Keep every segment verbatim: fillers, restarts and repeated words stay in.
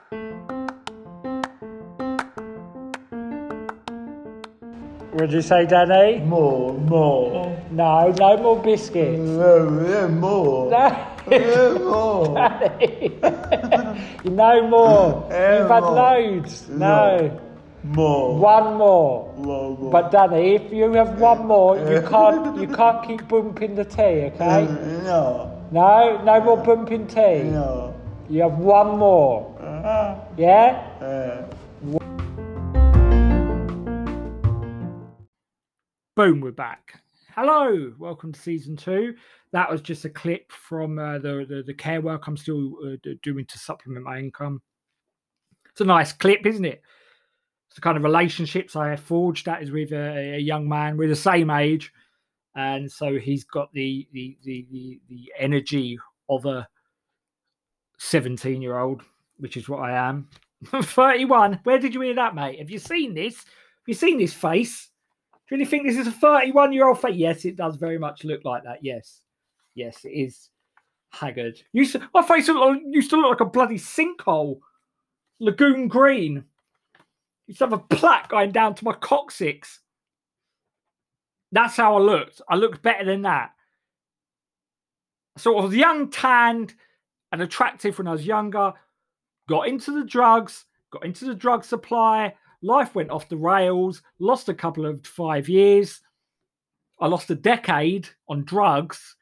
What'd you say, Danny? More, more. No, no more biscuits. No, yeah, more. No. Yeah, more. Danny. No more. Yeah, You've had more. loads. No. More. One more. More, more. But Danny, if you have one more, you can't you can't keep bumping the tea, okay? No. No, no more bumping tea. No. You have one more. Uh, Yeah? uh. Boom, we're back. Hello, welcome to season two. That was just a clip from uh, the, the the care work I'm still uh, doing to supplement my income. It's a nice clip, isn't it? It's the kind of relationships I have forged. That is with a, a young man. We're the same age, and so he's got the the the the, the energy of a seventeen year old, which is what I am. thirty-one. Where did you hear that, mate? Have you seen this? Have you seen this face? Do you really think this is a thirty-one year old face? Yes, it does very much look like that. Yes, yes, it is haggard. Used to, my face used to look like a bloody sinkhole. Lagoon green. Used to have a plaque going down to my coccyx. That's how I looked. I looked better than that. So I was young, tanned, and attractive when I was younger. Got into the drugs, got into the drug supply. Life went off the rails. Lost a couple of five years. I lost a decade on drugs.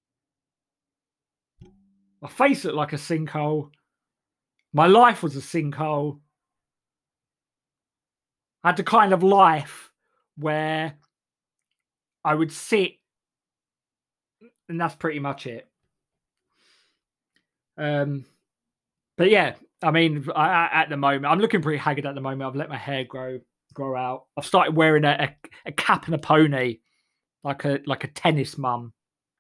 My face looked like a sinkhole. My life was a sinkhole. I had the kind of life where I would sit, and that's pretty much it. Um, but yeah, I mean, I, I, at the moment, I'm looking pretty haggard at the moment. I've let my hair grow grow out. I've started wearing a, a, a cap and a pony, like a like a tennis mum.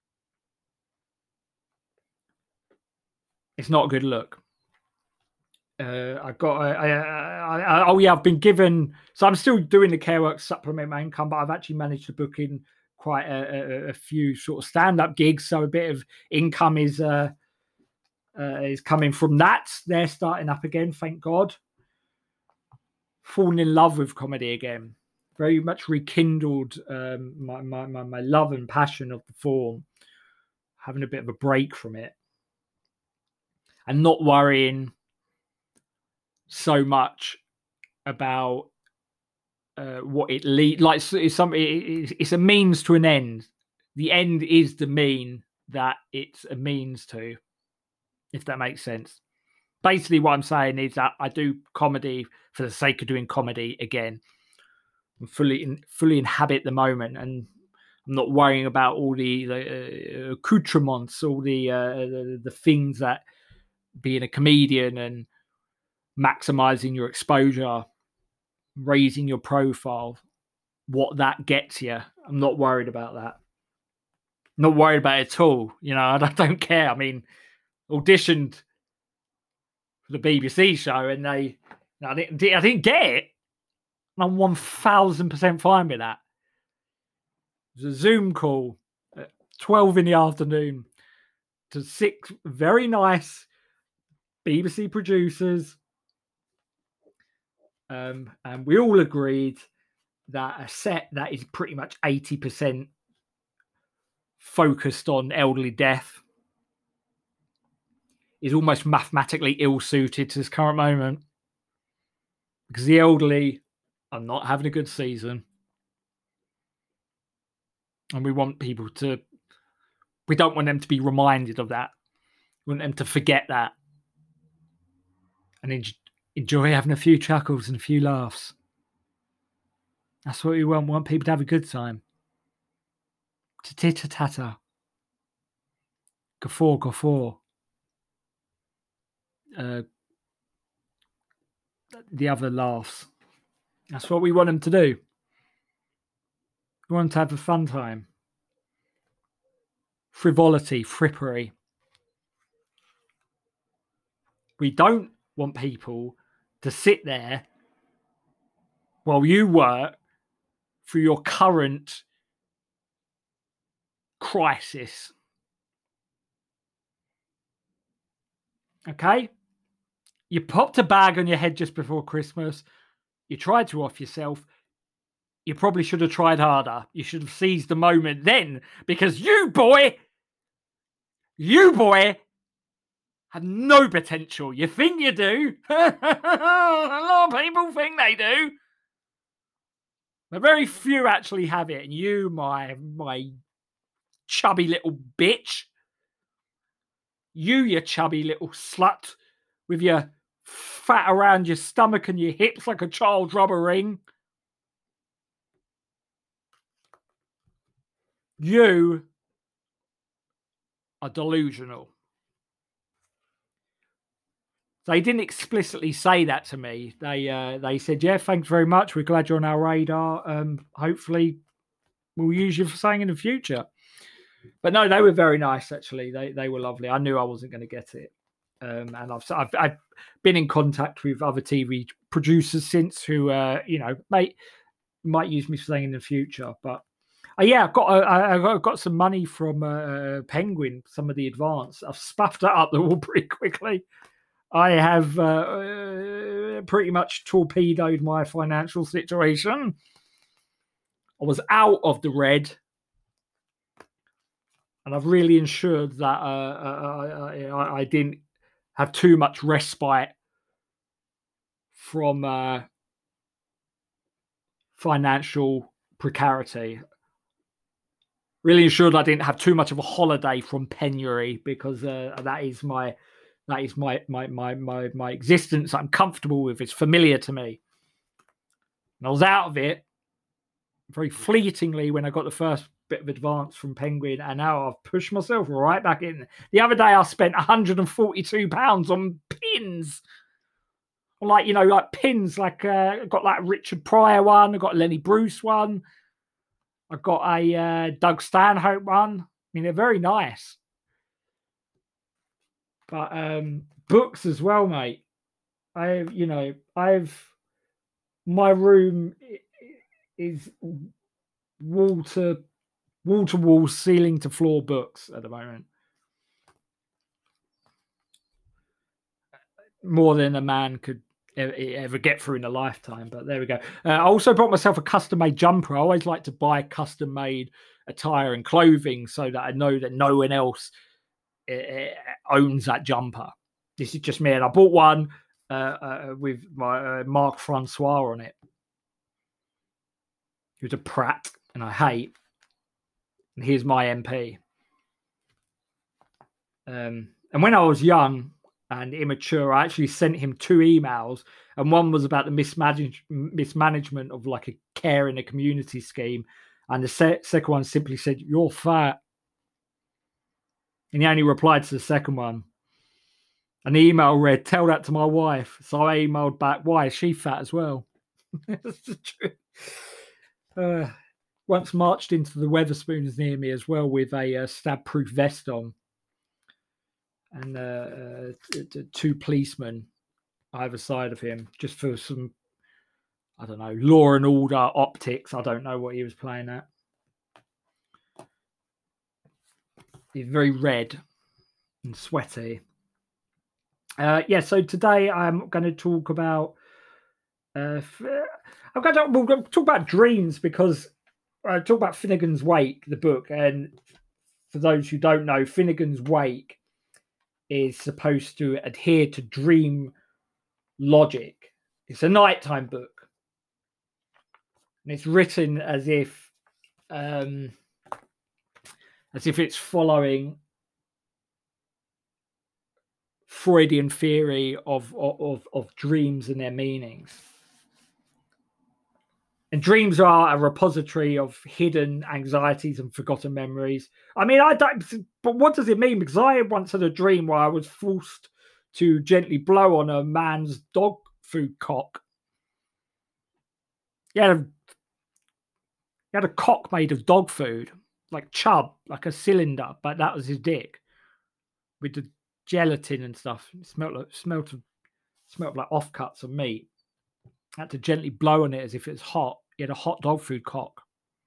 It's not a good look. Uh, I got, I, I, I, oh yeah, I've been given, so I'm still doing the care work to supplement my income, but I've actually managed to book in quite a, a, a few sort of stand-up gigs, so a bit of income is uh, uh, is coming from that. They're starting up again, thank God. Falling in love with comedy again, very much rekindled um, my, my, my, my love and passion of the form, having a bit of a break from it, and not worrying so much about uh, what it lead like. It's some it, it's a means to an end. The end is the mean that it's a means to, if that makes sense. Basically, what I'm saying is that I do comedy for the sake of doing comedy again. I'm fully in, fully inhabit the moment, and I'm not worrying about all the, the uh, accoutrements, all the, uh, the the things that being a comedian and maximizing your exposure, raising your profile, what that gets you. I'm not worried about that. Not worried about it at all. You know, I don't care. I mean, auditioned for the B B C show, and they, I didn't, I didn't get it. And I'm one thousand percent fine with that. It was a Zoom call at twelve in the afternoon to six very nice B B C producers. Um, and we all agreed that a set that is pretty much eighty percent focused on elderly death is almost mathematically ill-suited to this current moment, because the elderly are not having a good season, and we want people to, we don't want them to be reminded of that. We want them to forget that and en- enjoy having a few chuckles and a few laughs. That's what we want. We want people to have a good time. Ta-ta-ta-ta. Guffaw, guffaw. Uh, the other laughs. That's what we want them to do. We want them to have a fun time. Frivolity, frippery. We don't want people to sit there while you work through your current crisis. Okay? You popped a bag on your head just before Christmas. You tried to off yourself. You probably should have tried harder. You should have seized the moment then, because you, boy, you, boy, have no potential. You think you do. A lot of people think they do. But very few actually have it. And you, my, my chubby little bitch. You, you chubby little slut with your fat around your stomach and your hips like a child's rubber ring. You are delusional. They didn't explicitly say that to me. They uh, they said, yeah, thanks very much. We're glad you're on our radar. Um, hopefully we'll use you for something in the future. But no, they were very nice, actually. They they were lovely. I knew I wasn't going to get it. Um, and I've, I've I've been in contact with other T V producers since who, uh, you know, may, might use me for something in the future. But uh, yeah, I've got, uh, I got, got some money from uh, Penguin, some of the advance. I've spuffed it up the wall pretty quickly. I have uh, uh, pretty much torpedoed my financial situation. I was out of the red, and I've really ensured that uh, I, I, I didn't have too much respite from uh, financial precarity. Really ensured I didn't have too much of a holiday from penury, because uh, that is my that is my my my my my existence. I'm comfortable with. It's familiar to me. And I was out of it very fleetingly when I got the first bit of advance from Penguin, and now I've pushed myself right back in. The other day I spent one hundred forty-two pounds on pins. Like, you know, like pins, like uh, I got like Richard Pryor one, I got a Lenny Bruce one, I got a uh, Doug Stanhope one. I mean, they're very nice. But um, books as well, mate. I, you know, I've my room is wall to wall to wall, ceiling to floor books at the moment. More than a man could ever get through in a lifetime. But there we go. Uh, I also bought myself a custom-made jumper. I always like to buy custom-made attire and clothing so that I know that no one else uh, owns that jumper. This is just me, and I bought one uh, uh, with my uh, Marc Francois on it. He was a prat, and I hate. And here's my M P. Um, and when I was young and immature, I actually sent him two emails, and one was about the mismanage- mismanagement of like a care in a community scheme, and the se- second one simply said, "You're fat." And he only replied to the second one. And the email read, "Tell that to my wife." So I emailed back, "Why is she fat as well?" That's the truth. Uh, once marched into the Weatherspoons near me as well with a uh, stab-proof vest on, and uh, uh, t- t- two policemen either side of him, just for some, I don't know, law and order optics. I don't know what he was playing at. He's very red and sweaty. Uh, yeah, so today I'm going to talk about. Uh, I'm going to, we're going to talk about dreams, because I talk about Finnegan's Wake, the book, and for those who don't know, Finnegan's Wake is supposed to adhere to dream logic. It's a nighttime book, and it's written as if, um, as if it's following Freudian theory of of of dreams and their meanings. And dreams are a repository of hidden anxieties and forgotten memories. I mean, I don't, but what does it mean? Because I once had a dream where I was forced to gently blow on a man's dog food cock. He had a, he had a cock made of dog food, like chub, like a cylinder, but that was his dick with the gelatin and stuff. It smelled like, smelled, smelled like offcuts of meat. I had to gently blow on it as if it was hot. He had a hot dog food cock.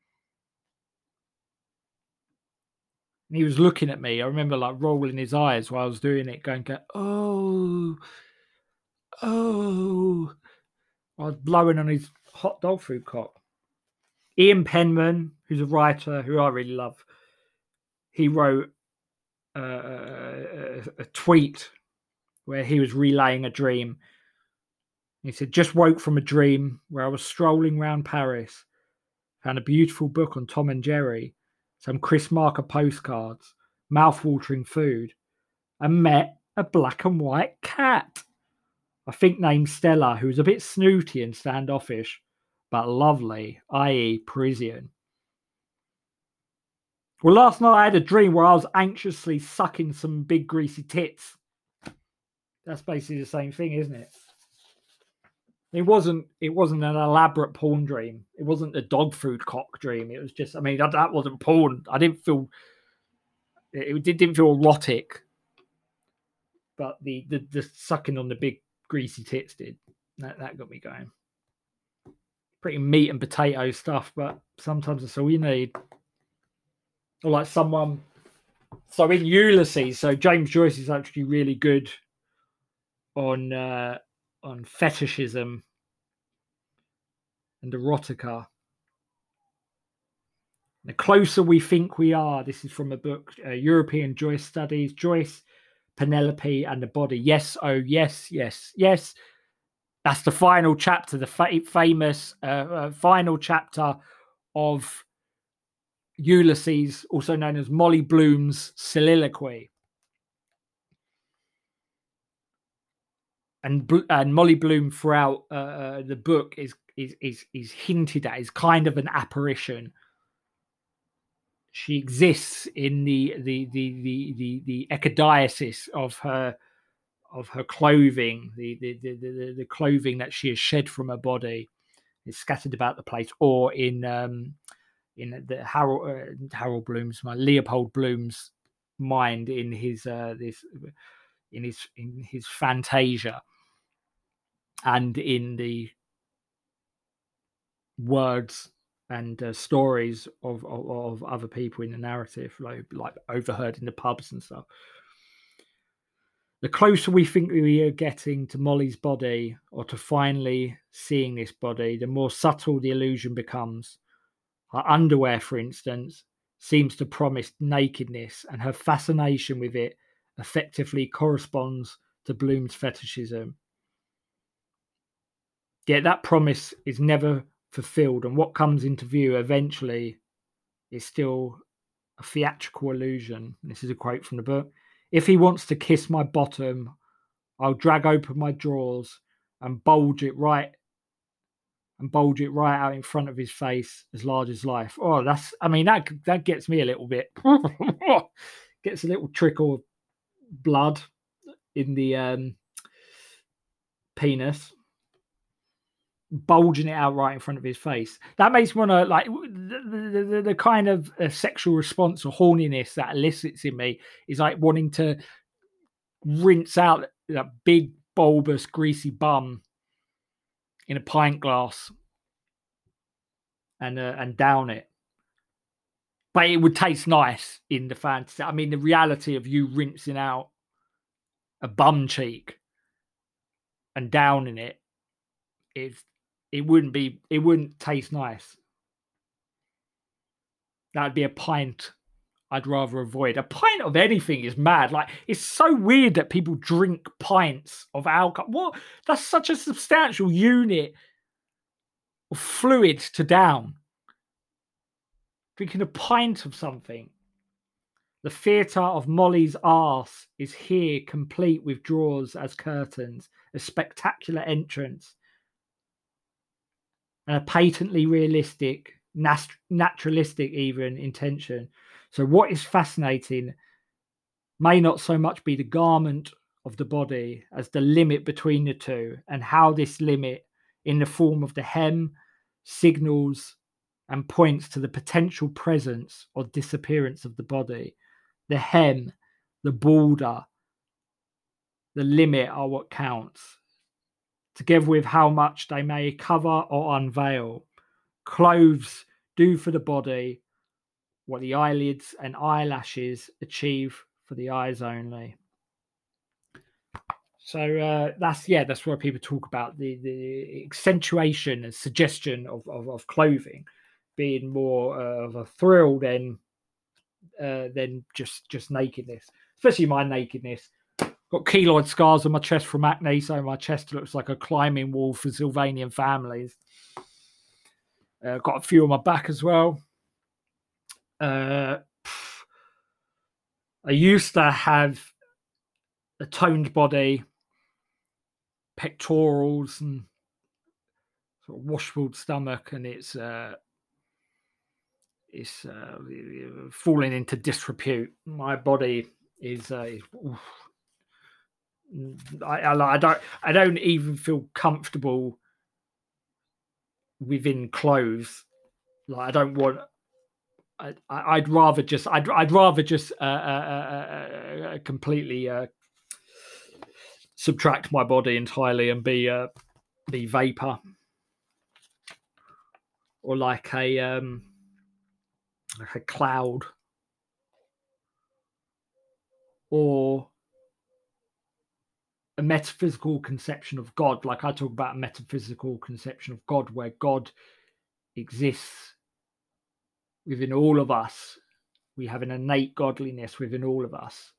And he was looking at me. I remember like rolling his eyes while I was doing it, going, oh, oh, I was blowing on his hot dog food cock. Ian Penman, who's a writer who I really love, he wrote uh, a, a tweet where he was relaying a dream. He said, just woke from a dream where I was strolling around Paris, found a beautiful book on Tom and Jerry, some Chris Marker postcards, mouth-watering food, and met a black and white cat. I think named Stella, who was a bit snooty and standoffish, but lovely, that is. Parisian. Well, last night I had a dream where I was anxiously sucking some big greasy tits. That's basically the same thing, isn't it? It wasn't. It wasn't an elaborate porn dream. It wasn't a dog food cock dream. It was just. I mean, that, that wasn't porn. I didn't feel. It, it didn't feel erotic. But the, the the sucking on the big greasy tits did. That that got me going. Pretty meat and potato stuff, but sometimes that's all you need. Or like someone. So in Ulysses, so James Joyce is actually really good on. Uh, on fetishism and erotica. The closer we think we are, this is from a book, uh, European Joyce Studies, Joyce, Penelope and the Body. Yes, oh, yes, yes, yes. That's the final chapter, the fa- famous uh, uh, final chapter of Ulysses, also known as Molly Bloom's soliloquy. And and Molly Bloom throughout uh, the book is is is is hinted at as kind of an apparition. She exists in the the the the the, the ecodiasis of her of her clothing, the the, the the the clothing that she has shed from her body is scattered about the place, or in um in the Harold uh, Harold Bloom's my Leopold Bloom's mind in his uh this in his in his Fantasia. And in the words and uh, stories of, of of other people in the narrative, like like overheard in the pubs and stuff. The closer we think we are getting to Molly's body, or to finally seeing this body, the more subtle the illusion becomes. Her underwear, for instance, seems to promise nakedness, and her fascination with it effectively corresponds to Bloom's fetishism. Yet that promise is never fulfilled, and what comes into view eventually is still a theatrical illusion. This is a quote from the book. If he wants to kiss my bottom, I'll drag open my drawers and bulge it right and bulge it right out in front of his face, as large as life. Oh, that's, I mean, that that gets me a little bit, gets a little trickle of blood in the um, penis. Bulging it out right in front of his face. That makes me want to, like, the, the, the, the kind of uh, sexual response or horniness that elicits in me is like wanting to rinse out that big, bulbous, greasy bum in a pint glass and uh, and down it. But it would taste nice in the fantasy. I mean, the reality of you rinsing out a bum cheek and downing it is, it wouldn't be, it wouldn't taste nice. That'd be a pint I'd rather avoid. A pint of anything is mad. Like, it's so weird that people drink pints of alcohol. What? That's such a substantial unit of fluid to down. Drinking a pint of something. The theatre of Molly's arse is here, complete with drawers as curtains, a spectacular entrance, and a patently realistic, nat- naturalistic even intention. So what is fascinating may not so much be the garment of the body as the limit between the two, and how this limit, in the form of the hem, signals and points to the potential presence or disappearance of the body. The hem, the border, the limit are what counts, together with how much they may cover or unveil. Clothes do for the body what the eyelids and eyelashes achieve for the eyes only. So uh, that's yeah, that's why people talk about the the accentuation and suggestion of of, of clothing being more uh, of a thrill than uh, than just just nakedness, especially my nakedness. Got keloid scars on my chest from acne, so my chest looks like a climbing wall for Sylvanian families. Uh, got a few on my back as well. Uh, I used to have a toned body, pectorals, and sort of washboard stomach, and it's uh, it's uh, falling into disrepute. My body is uh, I, I, I don't I don't even feel comfortable within clothes. Like I don't want. I, I'd rather just. I'd. I'd rather just uh, uh, uh, completely uh, subtract my body entirely and be uh, be vapor, or like a um, like a cloud, or a metaphysical conception of God. Like I talk about a metaphysical conception of God, where God exists within all of us. We have an innate godliness within all of us.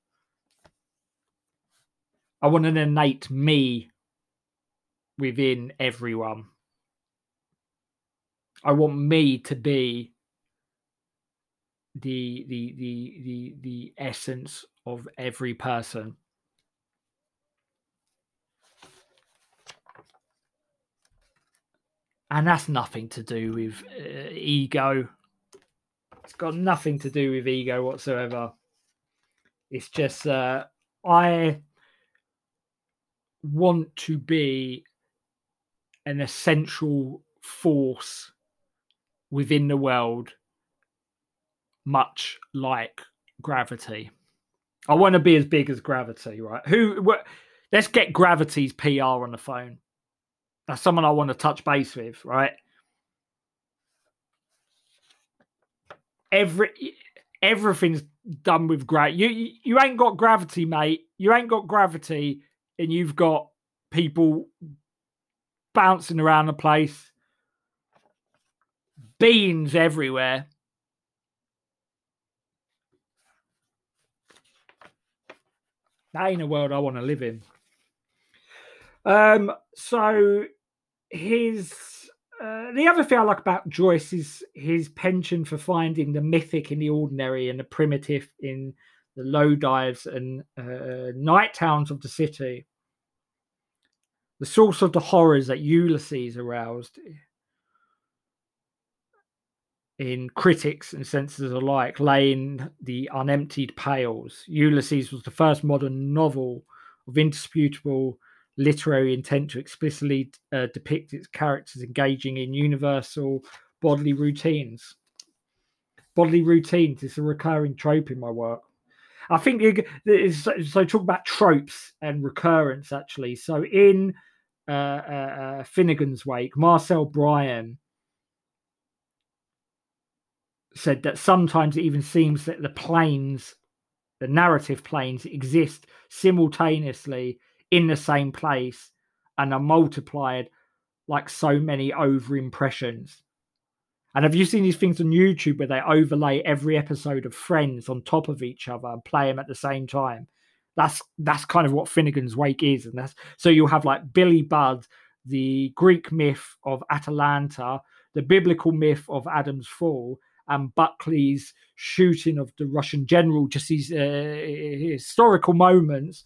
I want an innate me within everyone. I want me to be the the the the the essence of every person. And that's nothing to do with uh, ego. It's got nothing to do with ego whatsoever. It's just uh, I want to be an essential force within the world, much like gravity. I want to be as big as gravity, right? Who? Wh- let's get Gravity's P R on the phone. That's someone I want to touch base with, right? Every everything's done with gravity. You, you you ain't got gravity, mate. You ain't got gravity, and you've got people bouncing around the place, beans everywhere. That ain't a world I want to live in. Um, so his uh, the other thing I like about Joyce is his penchant for finding the mythic in the ordinary and the primitive in the low dives and uh, night towns of the city. The source of the horrors that Ulysses aroused in critics and censors alike lay in the unemptied pails. Ulysses was the first modern novel of indisputable literary intent to explicitly uh, depict its characters engaging in universal bodily routines. Bodily routines is a recurring trope in my work. I think so. Talk about tropes and recurrence, actually. So in uh, uh, uh, Finnegan's Wake, Marcel Bryan said that sometimes it even seems that the planes, the narrative planes, exist simultaneously in the same place and are multiplied like so many over impressions. And have you seen these things on YouTube where they overlay every episode of Friends on top of each other and play them at the same time? That's that's kind of what Finnegan's Wake is, and that's so you'll have like Billy Budd, the Greek myth of Atalanta, the biblical myth of Adam's fall, and Buckley's shooting of the Russian general. Just these uh, historical moments,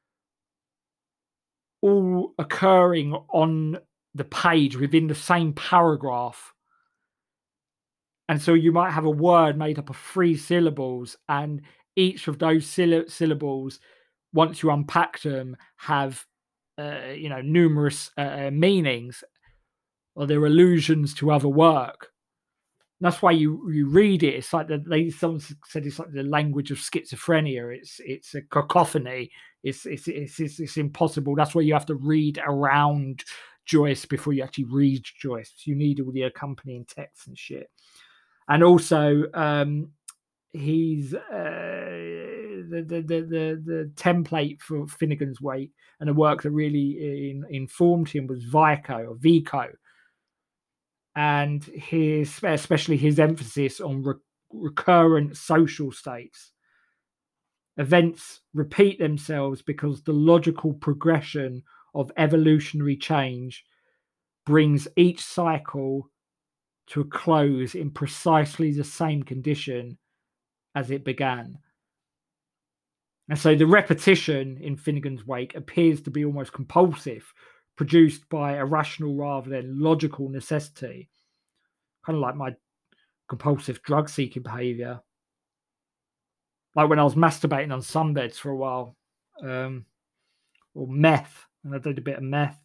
all occurring on the page within the same paragraph. And so you might have a word made up of three syllables, and each of those syll- syllables, once you unpack them, have uh, you know numerous uh, meanings, or they're allusions to other work. And that's why you you read it. It's like the, they someone said it's like the language of schizophrenia. It's it's a cacophony. It's it's it's it's, it's impossible. That's why you have to read around Joyce before you actually read Joyce. You need all the accompanying text and shit. And also, um, he's uh, the the the, the, the template for Finnegan's Wake and a work that really in, informed him was Vico or Vico, and his especially his emphasis on re- recurrent social states. Events repeat themselves because the logical progression of evolutionary change brings each cycle to a close in precisely the same condition as it began. And so the repetition in Finnegan's Wake appears to be almost compulsive, produced by a rational rather than logical necessity, kind of like my compulsive drug-seeking behavior. Like when I was masturbating on sunbeds for a while, um, or meth, and I did a bit of meth.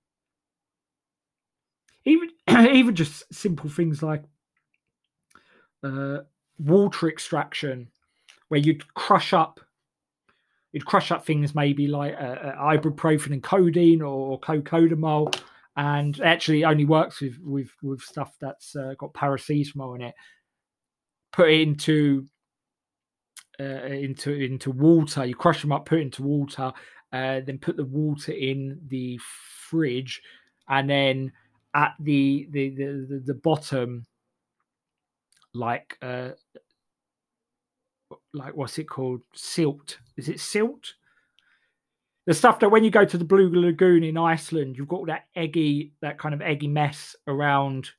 Even, even just simple things like uh, water extraction, where you'd crush up, you'd crush up things maybe like uh, uh, ibuprofen and codeine or cocodamol, and it actually only works with with with stuff that's uh, got paracetamol in it. Put it into uh, into into water. You crush them up, put it into water, uh, then put the water in the fridge, and then at the the the, the, the bottom, like uh, like what's it called? Silt. Is it silt? The stuff that when you go to the Blue Lagoon in Iceland, you've got that eggy, that kind of eggy mess around.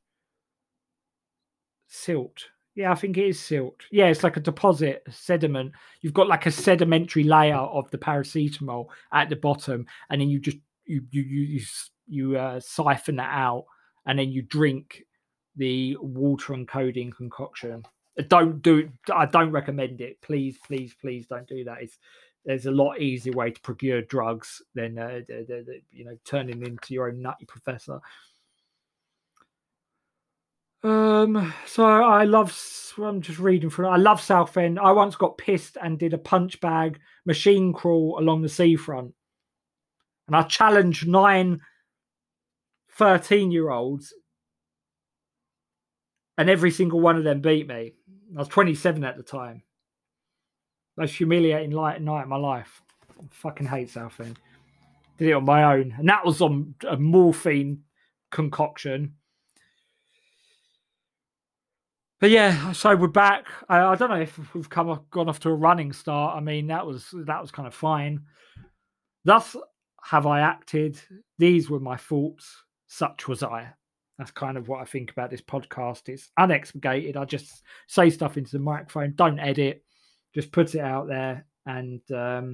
Silt. Yeah, I think it is silt. Yeah, it's like a deposit, a sediment. You've got like a sedimentary layer of the paracetamol at the bottom, and then you just you you you you, you uh, siphon that out, and then you drink the water and codeine concoction. Don't do it. I don't recommend it. Please, please, please don't do that. It's there's a lot easier way to procure drugs than uh, the, the, the, you know turning into your own nutty professor. Um, so I love, I'm just reading through it. I love Southend. I once got pissed and did a punch bag machine crawl along the seafront. And I challenged nine thirteen year olds, and every single one of them beat me. I was twenty-seven at the time. Most humiliating night night of my life. I fucking hate Southend. Did it on my own. And that was on a morphine concoction. But yeah, so we're back. I, I don't know if we've come off, gone off to a running start. I mean, that was that was kind of fine. Thus have I acted. These were my thoughts. Such was I. That's kind of what I think about this podcast. It's unexpurgated. I just say stuff into the microphone. Don't edit. Just put it out there. And um,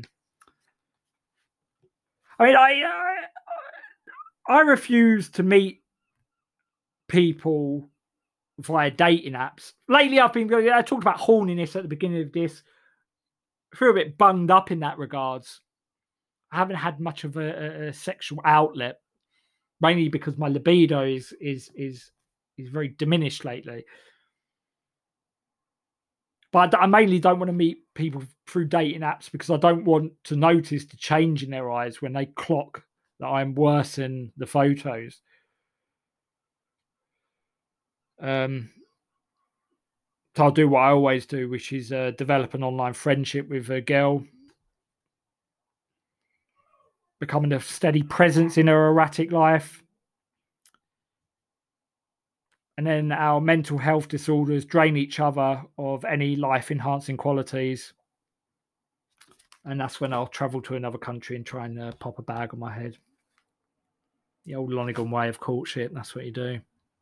I mean, I, I I refuse to meet people via dating apps. Lately, I've been I talked about horniness at the beginning of this. I feel a bit bunged up in that regards. I haven't had much of a, a sexual outlet, mainly because my libido is is is is very diminished lately. But I mainly don't want to meet people through dating apps because I don't want to notice the change in their eyes when they clock that I'm worse than the photos. Um, so I'll do what I always do, which is uh, develop an online friendship with a girl, becoming a steady presence in her erratic life. And then our mental health disorders drain each other of any life-enhancing qualities. And that's when I'll travel to another country and try and uh, pop a bag on my head. The old Lonigan way of courtship, that's what you do.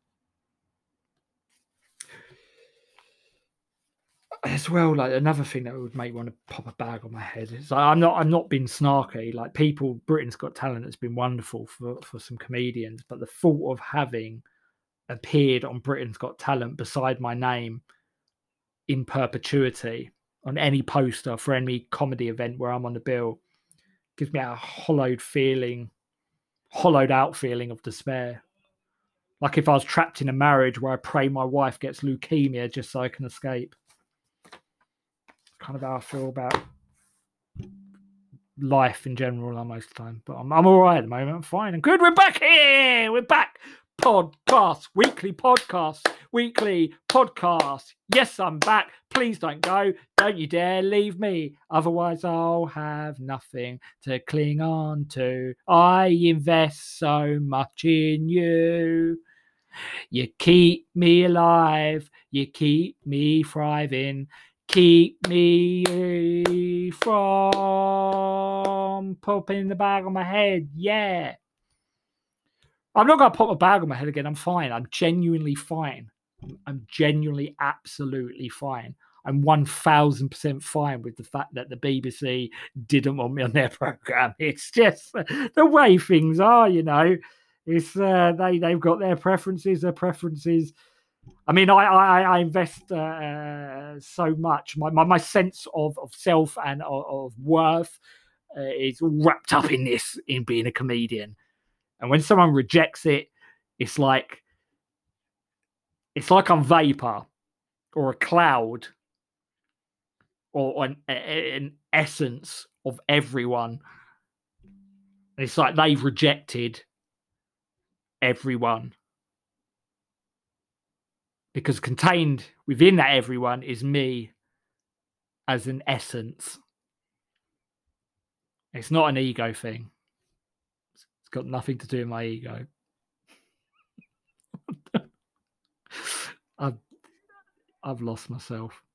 As well, like another thing that would make me want to pop a bag on my head is like, I'm not I'm not being snarky. Like people, Britain's Got Talent has been wonderful for, for some comedians, but the thought of having appeared on Britain's Got Talent beside my name in perpetuity on any poster for any comedy event where I'm on the bill gives me a hollowed feeling, hollowed out feeling of despair. Like if I was trapped in a marriage where I pray my wife gets leukemia just so I can escape. Kind of how I feel about life in general most of the time. But I'm, I'm all right at the moment. I'm fine and good. We're back here. We're back. Podcast, weekly podcast, weekly podcast. Yes, I'm back. Please don't go. Don't you dare leave me, otherwise I'll have nothing to cling on to. I invest so much in you. You keep me alive, you keep me thriving, keep me from popping the bag on my head. Yeah. I'm not going to pop a bag on my head again. I'm fine. I'm genuinely fine. I'm genuinely, absolutely fine. I'm one thousand percent fine with the fact that the B B C didn't want me on their programme. It's just the way things are, you know. It's uh, they, they've got their preferences, their preferences. I mean, I I, I invest uh, so much. My, my my sense of, of self and of, of worth uh, is all wrapped up in this, in being a comedian. And when someone rejects it, it's like it's like I'm vapor or a cloud or an, an essence of everyone. It's like they've rejected everyone. Because contained within that everyone is me as an essence. It's not an ego thing. It's got nothing to do with my ego. I've, I've lost myself.